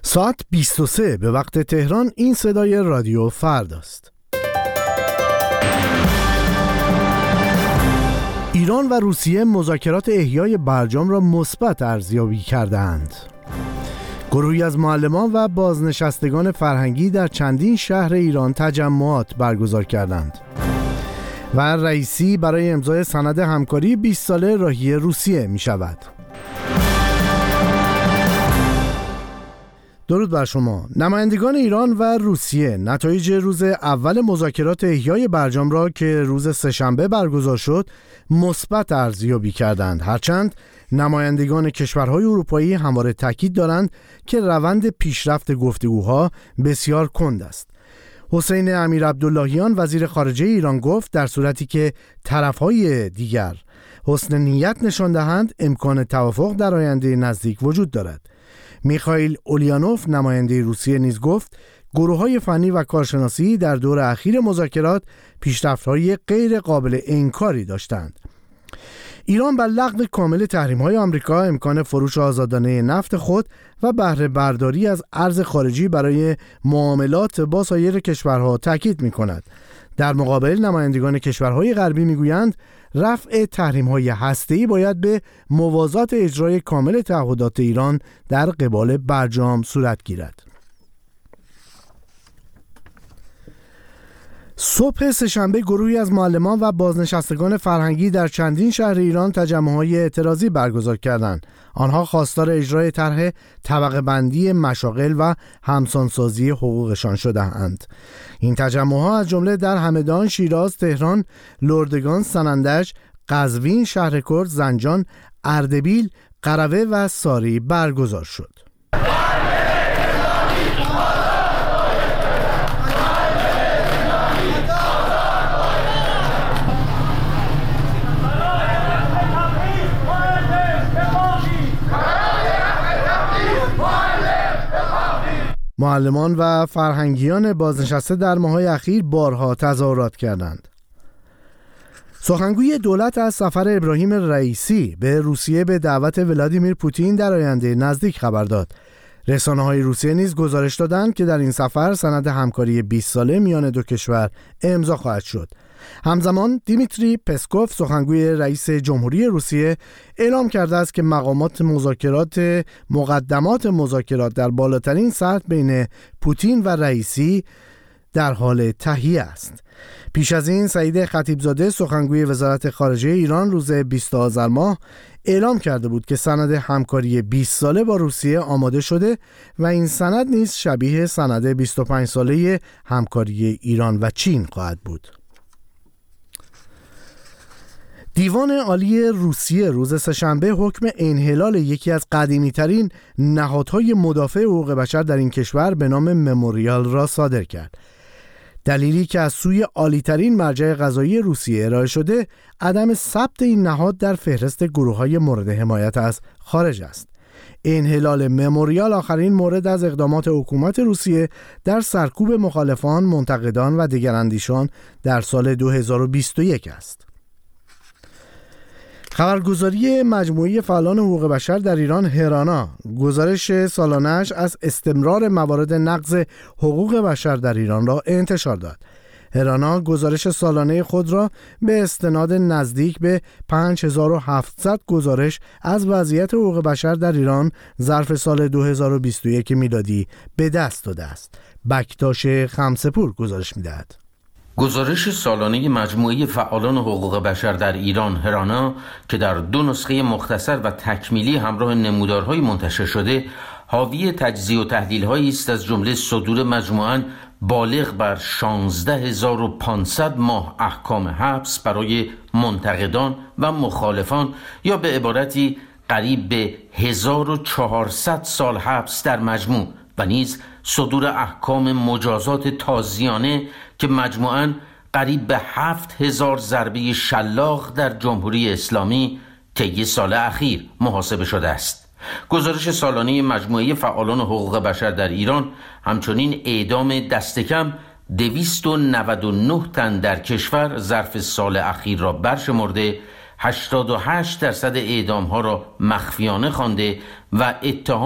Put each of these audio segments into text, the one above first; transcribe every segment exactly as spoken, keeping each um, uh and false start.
ساعت بیست و سه به وقت تهران. این صدای رادیو فرداست. ایران و روسیه مذاکرات احیای برجام را مثبت ارزیابی کردند. گروهی از معلمان و بازنشستگان فرهنگی در چندین شهر ایران تجمعات برگزار کردند. و رئیسی برای امضای سند همکاری بیست ساله راهی روسیه می شود. درود بر شما. نمایندگان ایران و روسیه نتایج روز اول مذاکرات احیای برجام را که روز سه‌شنبه برگزار شد مثبت ارزیابی کردند، هرچند نمایندگان کشورهای اروپایی همواره تاکید دارند که روند پیشرفت گفتگوها بسیار کند است. حسین امیرعبداللهیان وزیر خارجه ایران گفت در صورتی که طرفهای دیگر حسن نیت نشان دهند امکان توافق در آینده نزدیک وجود دارد. میخائیل اولیانوف نماینده روسیه نیز گفت گروه‌های فنی و کارشناسی در دور اخیر مذاکرات پیشرفت‌های غیر قابل انکاری داشتند. ایران بر لغو کامل تحریم‌های آمریکا، امکان فروش آزادانه نفت خود و بهره برداری از ارز خارجی برای معاملات با سایر کشورها تاکید می‌کند. در مقابل نمایندگان کشورهای غربی میگویند رفع تحریم‌های هسته‌ای باید به موازات اجرای کامل تعهدات ایران در قبال برجام صورت گیرد. صبح سه‌شنبه گروهی از معلمان و بازنشستگان فرهنگی در چندین شهر ایران تجمع‌های اعتراضی برگزار کردند. آنها خواستار اجرای طرح طبقه بندی مشاغل و همسانسازی حقوقشان شده‌اند. این تجمع‌ها از جمله در همدان، شیراز، تهران، لردگان، سنندج، قزوین، شهرکرد، زنجان، اردبیل، قروه و ساری برگزار شد. معلمان و فرهنگیان بازنشسته در ماه‌های اخیر بارها تظاهرات کردند. سخنگوی دولت از سفر ابراهیم رئیسی به روسیه به دعوت ولادیمیر پوتین در آینده نزدیک خبر داد. رسانه‌های روسیه نیز گزارش دادند که در این سفر سند همکاری بیست ساله میان دو کشور امضا خواهد شد. همزمان دیمیتری پسکوف سخنگوی رئیس جمهوری روسیه اعلام کرده است که مقامات مذاکرات مقدمات مذاکرات در بالاترین سطح بین پوتین و رئیسی در حال تهیه است. پیش از این سعید خطیبزاده سخنگوی وزارت خارجه ایران روز بیست آذر ماه اعلام کرده بود که سند همکاری بیست ساله با روسیه آماده شده و این سند نیز شبیه سند بیست و پنج ساله همکاری ایران و چین خواهد بود. دیوان عالی روسیه روز سه‌شنبه حکم انحلال یکی از قدیمی‌ترین نهادهای مدافع حقوق بشر در این کشور به نام مموریال را صادر کرد. دلیلی که از سوی عالی‌ترین مرجع قضایی روسیه ارائه شده، عدم ثبت این نهاد در فهرست گروه‌های مورد حمایت از خارج است. انحلال مموریال آخرین مورد از اقدامات حکومت روسیه در سرکوب مخالفان، منتقدان و دیگراندیشان در سال دو هزار و بیست و یک است. خبرگزاری مجموعه فعالان حقوق بشر در ایران هرانا گزارش سالانه‌اش از استمرار موارد نقض حقوق بشر در ایران را انتشار داد. هرانا گزارش سالانه خود را به استناد نزدیک به پنج هزار و هفتصد گزارش از وضعیت حقوق بشر در ایران ظرف سال دو هزار و بیست و یک میلادی به دست داده است. بکتاش خمسه‌پور گزارش می‌دهد. گزارش سالانه مجموعه فعالان حقوق بشر در ایران هرانا که در دو نسخه مختصر و تکمیلی همراه نمودارهای منتشر شده حاوی تجزیه و تحلیل‌هایی است از جمله صدور مجموعاً بالغ بر شانزده هزار و پانصد ماه احکام حبس برای منتقدان و مخالفان یا به عبارتی قریب به هزار و چهارصد سال حبس در مجموع و نیز صدور احکام مجازات تازیانه که مجموعاً قریب به هفت هزار ضربه شلاق در جمهوری اسلامی طی سال اخیر محاسبه شده است. گزارش سالانه مجموعه فعالان حقوق بشر در ایران همچنین اعدام دست کم دویست و نود و نه تن در کشور ظرف سال اخیر را برشمرده، هشتاد و هشت درصد اعدام ها را مخفیانه خوانده و اتهام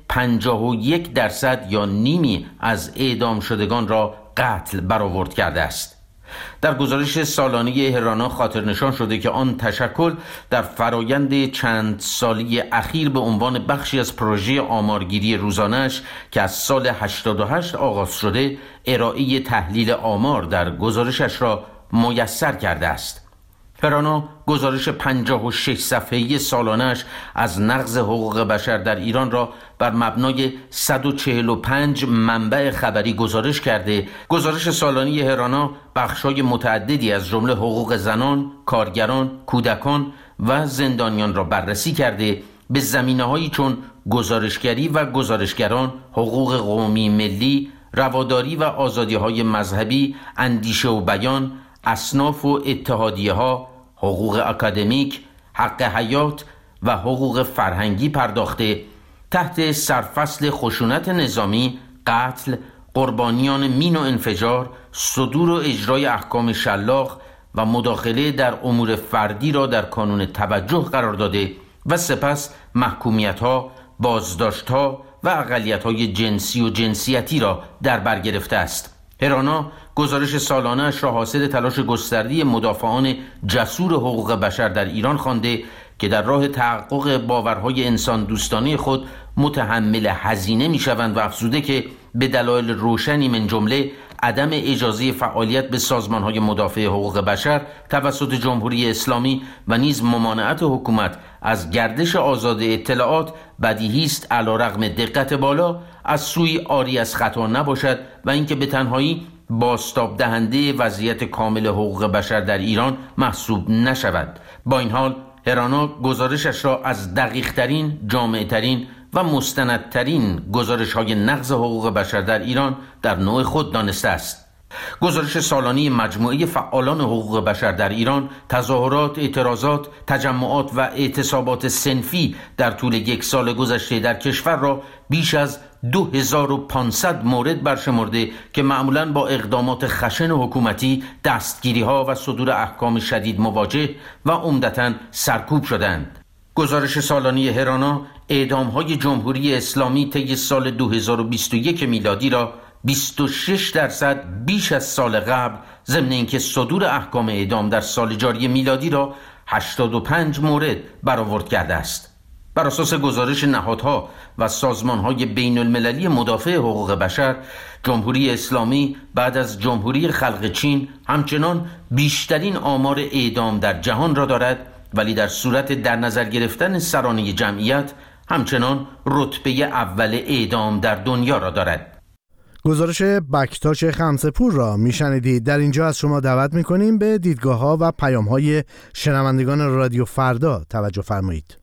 پنجاه و یک درصد یا نیمی از اعدام شدگان را قتل برآورد کرده است. در گزارش سالانه هرانا خاطرنشان شده که آن تشکل در فرایند چند سالی اخیر به عنوان بخشی از پروژه آمارگیری روزانه‌اش که از سال هشتاد و هشت آغاز شده، ارائه تحلیل آمار در گزارشش را میسر کرده است. هرانا گزارش پنجاه و شش صفحه‌ای سالانه‌اش از نقض حقوق بشر در ایران را بر مبنای صد و چهل و پنج منبع خبری گزارش کرده. گزارش سالانه هرانا بخش‌های متعددی از جمله حقوق زنان، کارگران، کودکان و زندانیان را بررسی کرده، به زمینه‌هایی چون گزارشگری و گزارشگران، حقوق قومی ملی، رواداری و آزادی‌های مذهبی، اندیشه و بیان، اصناف و اتحادیه‌ها، حقوق اکادمیک، حق حیات و حقوق فرهنگی پرداخته، تحت سرفصل خشونت نظامی، قتل، قربانیان مین و انفجار، صدور و اجرای احکام شلاق و مداخله در امور فردی را در کانون توجه قرار داده و سپس محکومیت‌ها، بازداشت‌ها و اقلیت‌های جنسی و جنسیتی را در بر گرفته است. هرانا گزارش سالانه‌اش را حاصل تلاش گسترده مدافعان جسور حقوق بشر در ایران خوانده که در راه تحقق باورهای انسان دوستانه خود متحمل هزینه می‌شوند و افزوده که به دلایل روشنی من جمله عدم اجازه فعالیت به سازمان‌های مدافع حقوق بشر توسط جمهوری اسلامی و نیز ممانعت حکومت از گردش آزاد اطلاعات بدیهی است علیرغم دقت بالا از سوی آری از خطا نباشد و اینکه به تنهایی بازتاب دهنده وضعیت کامل حقوق بشر در ایران محسوب نشود. با این حال هرانا گزارشش را از دقیق‌ترین، جامع‌ترین و مستندترین گزارش‌های نقض حقوق بشر در ایران در نوع خود دانسته است. گزارش سالانه مجموعه فعالان حقوق بشر در ایران تظاهرات، اعتراضات، تجمعات و اعتصابات صنفی در طول یک سال گذشته در کشور را بیش از دو هزار و پانصد مورد برشمرده که معمولاً با اقدامات خشن حکومتی، دستگیری‌ها و صدور احکام شدید مواجه و عمدتاً سرکوب شدند. گزارش سالانه هرانا اعدام‌های جمهوری اسلامی طی سال دو هزار و بیست و یک میلادی را بیست و شش درصد بیش از سال قبل، ضمن اینکه صدور احکام اعدام در سال جاری میلادی را هشتاد و پنج مورد برآورد کرده است. بر اساس گزارش نهادها و سازمان‌های بین المللی مدافع حقوق بشر، جمهوری اسلامی بعد از جمهوری خلق چین همچنان بیشترین آمار اعدام در جهان را دارد، ولی در صورت در نظر گرفتن سرانه جمعیت همچنان رتبه اول اعدام در دنیا را دارد. گزارش بکتاش خمسه‌پور را میشنیدید. در اینجا از شما دعوت میکنیم به دیدگاه‌ها و پیام‌های شنوندگان رادیو فردا توجه فرمایید.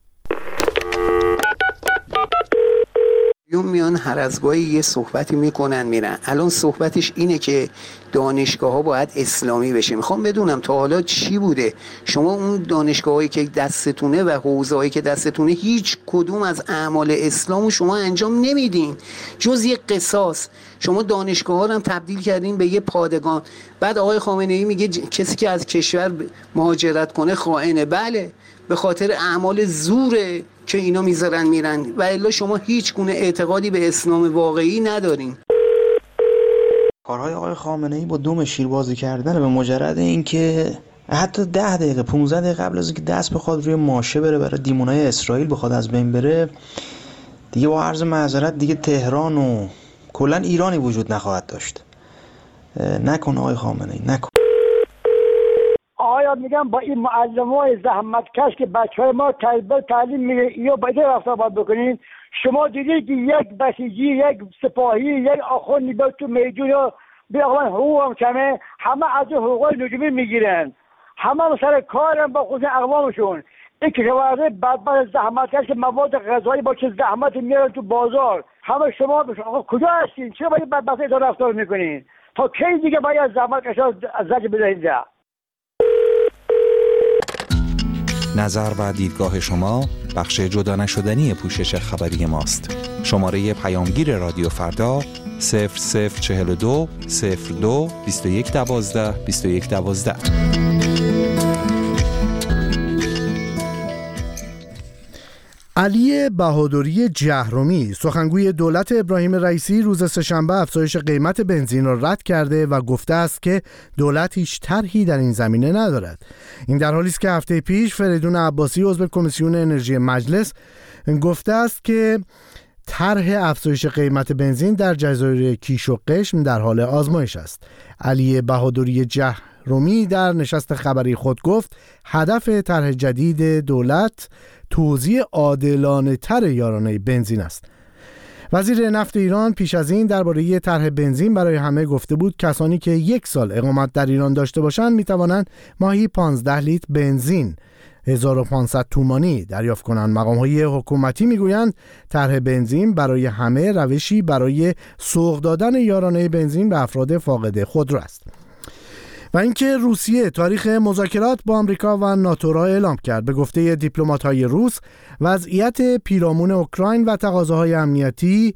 میان هر از گاهی یه صحبتی میکنن میرن. الان صحبتش اینه که دانشگاه ها باید اسلامی بشه. میخوام بدونم تا حالا چی بوده؟ شما اون دانشگاه هایی که دستتونه و حوزه هایی که دستتونه هیچ کدوم از اعمال اسلام شما انجام نمیدین جز یه قصاص. شما دانشگاه ها رو هم تبدیل کردین به یه پادگان. بعد آقای خامنه ای میگه کسی که از کشور مهاجرت کنه خائنه. بله، به خاطر اعمال زوره که اینا میذارن میرن و الا شما هیچ گونه اعتقادی به اسلام واقعی ندارین. کارهای آقای خامنه ای با دم شیر بازی کردن به مجرد اینکه حتی ده دقیقه پانزده دقیقه قبل از اینکه دست بخواد روی ماشه بره برای دیمونای اسرائیل بخواد از بین بره، دیگه با عرض معذرت دیگه تهران و کلا ایرانی وجود نخواهد داشت. نکن آقای خامنه ای، نکن. آیا میگم با این معلمای زحمتکش که بچهای ما تربیت تعلیم میگه یا باید رفتار باید بکنین؟ شما دیدید که یک بسیجی، یک سپاهی، یک آخوندی به تو میدون یا به آقا من حقوق هم کمه، همه از حقوقای نجومی میگیرن، همه سر کارن با خود اقوامشون. این کشاورزه بدبخت زحمتکش که مواد غذایی با چه زحمت میارن تو بازار، همه شما آقا کجا هستین؟ چرا باید بدبخت اینا رفتار میکنین؟ تا کی دیگه باید زحمتکشا زجر بدهید؟ نظر و دیدگاه شما بخش جدا نشدنی پوشش خبری ماست. شماره پیامگیر رادیو فردا صفر صفر چهل و دو صفر دو بیست و یک دوازده بیست و یک دوازده. علی بهادری جهرمی سخنگوی دولت ابراهیم رئیسی روز سه‌شنبه افزایش قیمت بنزین را رد کرده و گفته است که دولت هیچ طرحی در این زمینه ندارد. این در حالی است که هفته پیش فریدون عباسی عضو کمیسیون انرژی مجلس گفته است که طرح افزایش قیمت بنزین در جزایر کیش و قشم در حال آزمایش است. علی بهادری جهرمی در نشست خبری خود گفت هدف طرح جدید دولت توزیع عادلانه تر یارانه بنزین است. وزیر نفت ایران پیش از این درباره طرح بنزین برای همه گفته بود کسانی که یک سال اقامت در ایران داشته باشند می توانند ماهی پانزده لیتر بنزین هزار و پانصد تومانی دریافت کنند. مقام‌های حکومتی میگویند طرح بنزین برای همه روشی برای سوق دادن یارانه بنزین به افراد فاقد خودرو است. و اینکه روسیه تاریخ مذاکرات با آمریکا و ناتو را اعلام کرد. به گفته دیپلمات‌های روس وضعیت پیرامون اوکراین و تقاضاهای امنیتی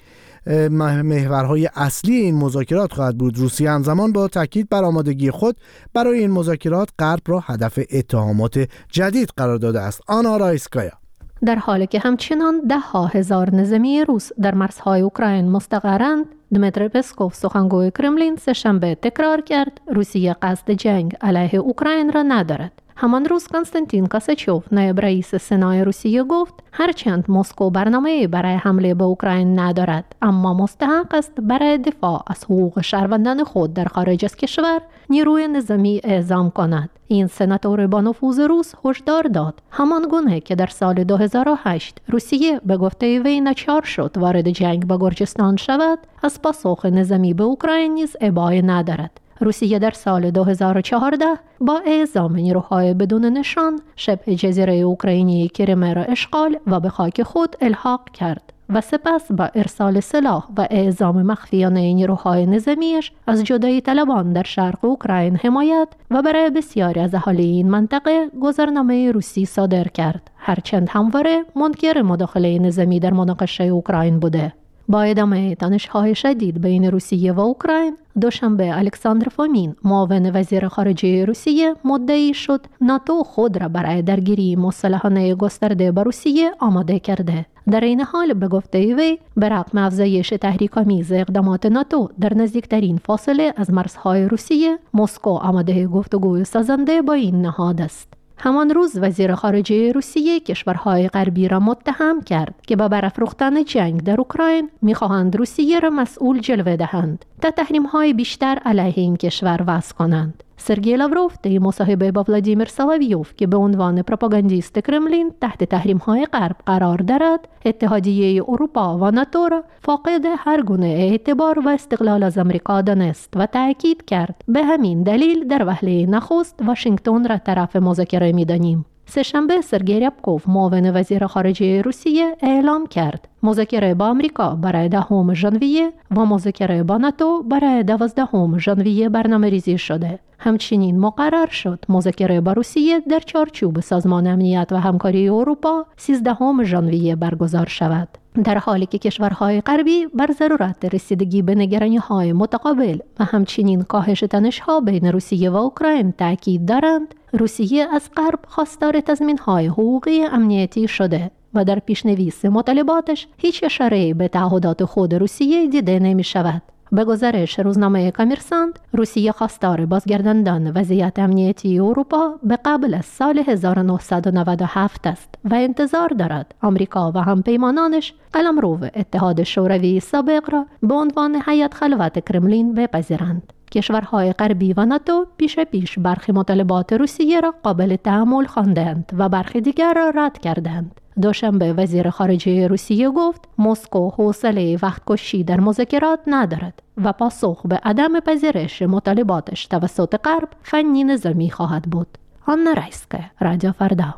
محورهای اصلی این مذاکرات خواهد بود. روسیه همزمان با تاکید بر آمادگی خود برای این مذاکرات غرب را هدف اتهامات جدید قرار داده است. آنا رایسکایا در حالی که همچنان ده ها هزار نظامی روس در مرزهای اوکراین مستقرند، دمیتری پسکوف سخنگوی کرملین سه‌شنبه تکرار کرد روسیه قصد جنگ علیه اوکراین را ندارد. همان روز کنستانتین کاساچوف نایب رئیس سنای روسیه گفت هرچند مسکو برنامه‌ای برای حمله به اوکراین ندارد، اما مستحق است برای دفاع از حقوق شهروندان خود در خارج از کشور نیروی نظامی اعزام کند. این سناتور با نفوذ روس هشدار داد همان گونه که در سال دو هزار و هشت روسیه به گفته وی ناچار شد وارد جنگ با گرجستان شود، از پاسخ نظامی به اوکراین نیز ابایی ندارد. روسیه در سال دو هزار و چهارده با اعزام نیروهای بدون نشان شبه جزیره اوکراینی کریمه را اشغال و به خاک خود الحاق کرد و سپس با ارسال سلاح و اعزام مخفیانه نیروهای نظامیش از جدایی طلبان در شرق اوکراین حمایت و برای بسیاری از اهالی این منطقه گذرنامه روسی صادر کرد، هرچند همواره منکر مداخله نظامی در مناقشه اوکراین بوده. با ادامه تنش‌های شدید بین روسیه و اوکراین، دوشنبه الکساندر فومین معاون وزیر خارجه روسیه مدعی شد ناتو خود را برای درگیری مسلحانه گسترده با روسیه آماده کرده. در این حال به گفته وی به رغم افزایش تحریک‌آمیز اقدامات ناتو در نزدیکترین فاصله از مرزهای روسیه، مسکو آماده گفتگوی سازنده با این نهاد است. همان روز وزیر خارجه روسیه کشورهای غربی را متهم کرد که با برافروختن جنگ در اوکراین می‌خواهند روسیه را مسئول جلوه دهند تا تحریم‌های بیشتر علیه این کشور وضع کنند. سرگئی لاوروف در مصاحبه با ولادیمیر سولویوف که به عنوان پروپاگاندیست کرملین تحت تحریم‌های غرب قرار دارد، اتحادیه اروپا و ناتو را فاقد هر گونه اعتبار و استقلال از آمریکا دانست و تأکید کرد به همین دلیل در وهله نخست واشنگتن را طرف مذاکره می‌دانیم. سه‌شنبه سرگئی ریابکوف معاون وزیر خارجه روسیه اعلام کرد مذاکره با آمریکا برای دهم ژانویه و مذاکره با ناتو برای دوازدهم ژانویه برنامه‌ریزی شده. همچنین مقرر شد مذاکره با روسیه در چارچوب سازمان امنیت و همکاری اروپا سیزدهم ژانویه برگزار شود. در حالی که کشورهای غربی بر ضرورت رسیدگی به نگرانی‌های متقابل و همچنین کاهش تنش‌ها بین روسیه و اوکراین تاکید دارند، روسیه از غرب خواستار تضمین‌های حقوقی امنیتی شده و در پیشنویس مطالباتش هیچ اشاره‌ای به تعهدات خود روسیه دیده نمی‌شود. به گزارش روزنامه کامرسانت، روسیه خواستار بازگرداندن وضعیت امنیتی اروپا به قبل از سال هزار و نهصد و نود و هفت است و انتظار دارد آمریکا و همپیمانانش قلمرو اتحاد شوروی سابق را به عنوان هیئت خلوت کرملین بپذیرند. کشورهای غربی و ناتو پیش پیش برخی مطالبات روسیه را قابل تأمل خواندند و برخی دیگر را رد کردند. دوشنبه وزیر خارجه روسیه گفت مسکو حوصله وقت کشی در مذاکرات ندارد و پاسخ به عدم پذیرش مطالباتش توسط غرب فنی نظامی خواهد بود. آنا رایسکایا، رادیو فردا.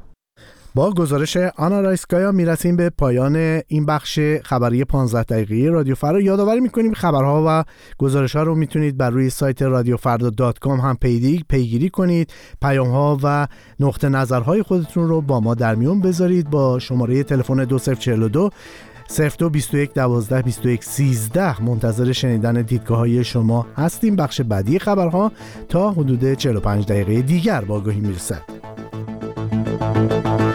با گزارش آنا رایسکایا میرسیم به پایان این بخش خبری پانزده دقیقه‌ای رادیو فردا. یادآوری میکنیم خبرها و گزارش‌ها رو میتونید بر روی سایت رادیو فردا دات کام هم پیگیری پیگیری کنید. پیام‌ها و نقطه نظرهای خودتون رو با ما در میون بذارید. با شماره تلفن دو صفر چهار دو صفر دو بیست و یک دوازده بیست و یک سیزده منتظر شنیدن دیدگاه‌های شما هستیم. بخش بعدی خبرها تا حدود چهل و پنج دقیقه دیگر با آگاهی میرسد.